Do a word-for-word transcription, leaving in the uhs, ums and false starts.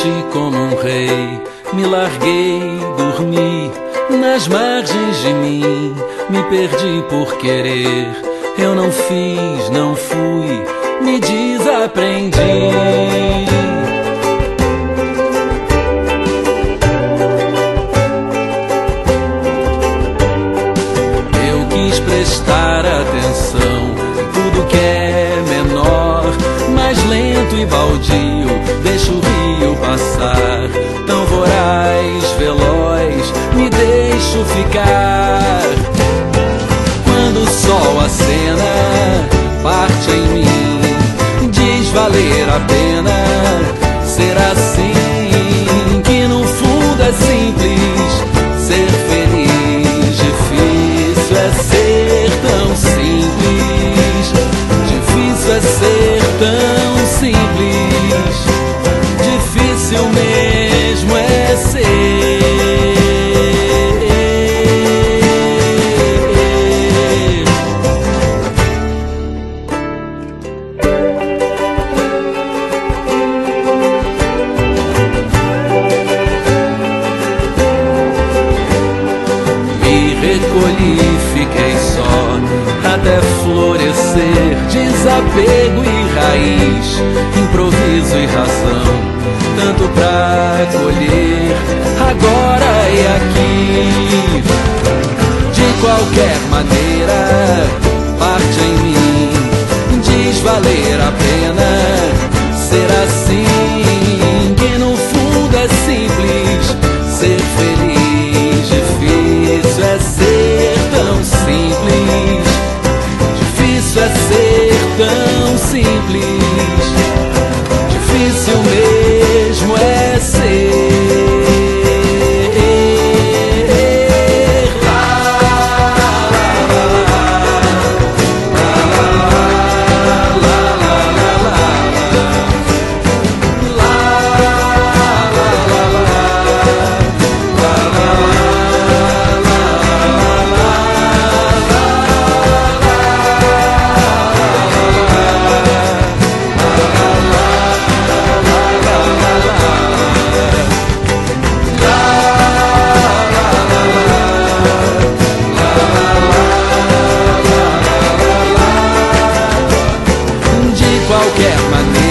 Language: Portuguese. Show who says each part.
Speaker 1: Nasci como um rei, me larguei, dormi nas margens de mim, me perdi por querer. Eu não fiz, não fui, me desaprendi. Eu quis prestar atenção, tudo que é menor, mais lento e baldio, deixa o rio passar. Tão voraz, veloz, me deixo ficar. Quando o sol acena, parte em mim, diz valer a pena ser assim, que no fundo é simples ser feliz. Difícil é ser tão simples, difícil é ser tão simples, difícil mesmo é ser. Recolhi, fiquei só, até florescer. Desapego e raiz, improviso e razão, tanto pra colher, agora e aqui. De qualquer maneira, parte em mim, diz valer a pena ser assim, que no fundo é simples ser feliz. Difícil é ser tão simples, difícil é ser tão simples, difícil mesmo é ser. De qualquer maneira,